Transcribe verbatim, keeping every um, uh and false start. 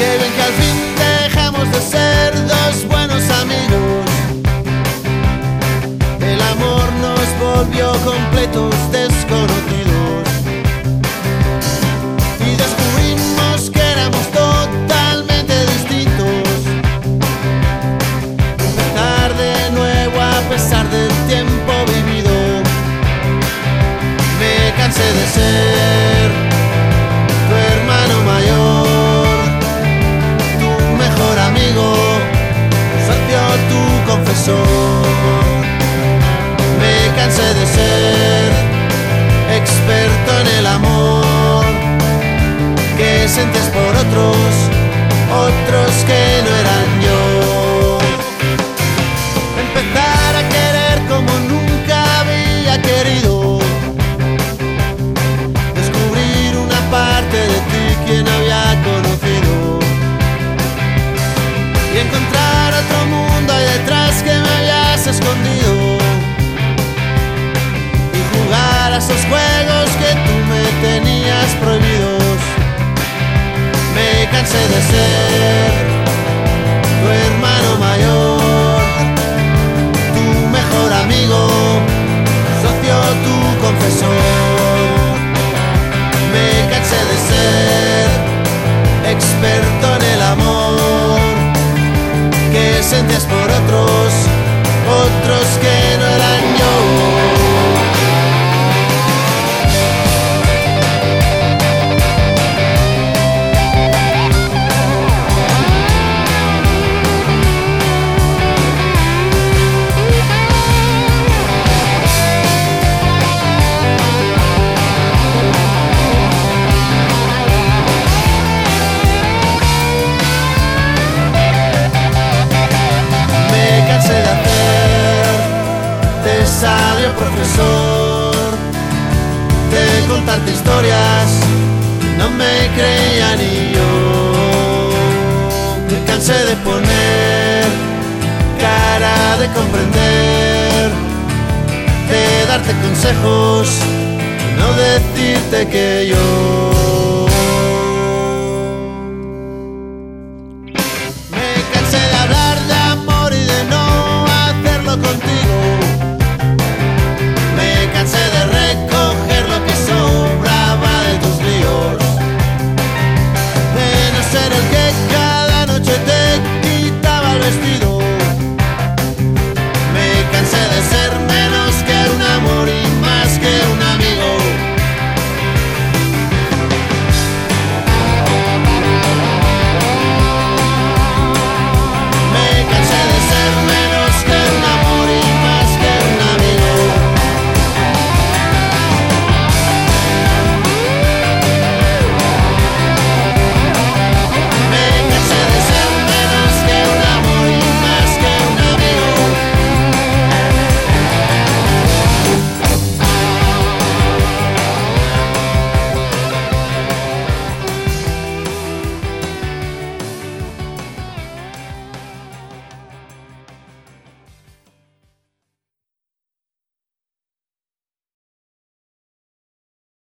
Qué bien que al fin dejamos de ser dos buenos amigos. El amor nos volvió completos desconocidos y descubrimos que éramos totalmente distintos. Empezar de nuevo a pesar del tiempo vivido. Me cansé de ser tu hermano mayor, tu mejor amigo, socio, tu confesor. Me cansé de ser experto en el amor que sientes por otros, otros que no eran yo. Empezar a querer como nunca había querido. Descubrir una parte de ti que no había conocido. Y encontrar otro mundo ahí detrás que me habías escondido. A esos juegos que tú me tenías prohibidos. Me cansé de ser tu hermano mayor, tu mejor amigo, socio, tu confesor. Me cansé de ser experto en el amor que sentías por otros, otros que no eran yo. Sabio profesor, de contarte historias, no me creía ni yo. Me cansé de poner cara de comprender, de darte consejos, no decirte que yo